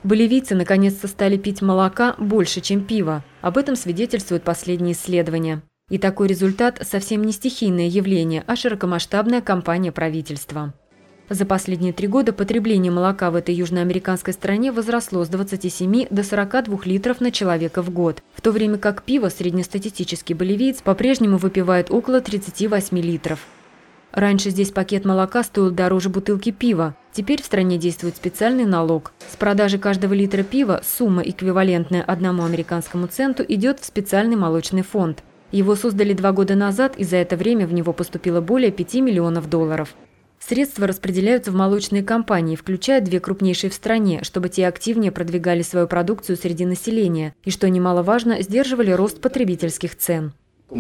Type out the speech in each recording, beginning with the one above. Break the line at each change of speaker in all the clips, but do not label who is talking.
Боливийцы наконец-то стали пить молока больше, чем пива. Об этом свидетельствуют последние исследования. И такой результат совсем не стихийное явление, а широкомасштабная кампания правительства. За последние 3 года потребление молока в этой южноамериканской стране возросло с 27 до 42 литров на человека в год, в то время как пиво среднестатистический боливиец по-прежнему выпивает около 38 литров. Раньше здесь пакет молока стоил дороже бутылки пива. Теперь в стране действует специальный налог. С продажи каждого литра пива сумма, эквивалентная 1 американскому центу, идет в специальный молочный фонд. Его создали 2 года назад, и за это время в него поступило более 5 миллионов долларов. Средства распределяются в молочные компании, включая 2 крупнейшие в стране, чтобы те активнее продвигали свою продукцию среди населения и, что немаловажно, сдерживали рост потребительских цен.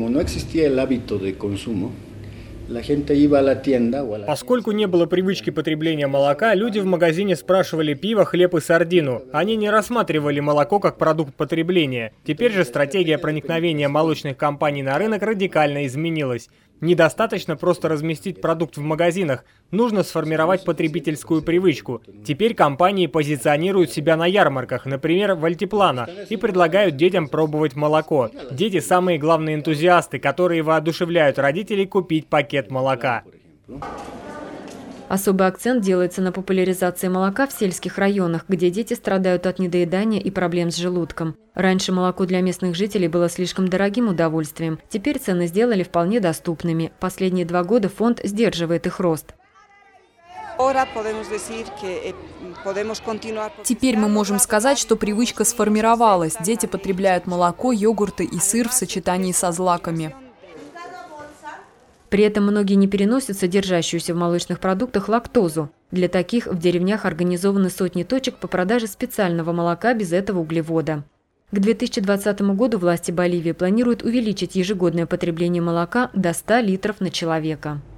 Поскольку не было привычки потребления молока, люди в магазине спрашивали пиво, хлеб и сардину. Они не рассматривали молоко как продукт потребления. Теперь же стратегия проникновения молочных компаний на рынок радикально изменилась. Недостаточно просто разместить продукт в магазинах, нужно сформировать потребительскую привычку. Теперь компании позиционируют себя на ярмарках, например, в Альтиплано, и предлагают детям пробовать молоко. Дети – самые главные энтузиасты, которые воодушевляют родителей купить пакет молока.
Особый акцент делается на популяризации молока в сельских районах, где дети страдают от недоедания и проблем с желудком. Раньше молоко для местных жителей было слишком дорогим удовольствием. Теперь цены сделали вполне доступными. Последние 2 года фонд сдерживает их рост.
Теперь мы можем сказать, что привычка сформировалась. Дети потребляют молоко, йогурты и сыр в сочетании со злаками.
При этом многие не переносят содержащуюся в молочных продуктах лактозу. Для таких в деревнях организованы сотни точек по продаже специального молока без этого углевода. К 2020 году власти Боливии планируют увеличить ежегодное потребление молока до 100 литров на человека.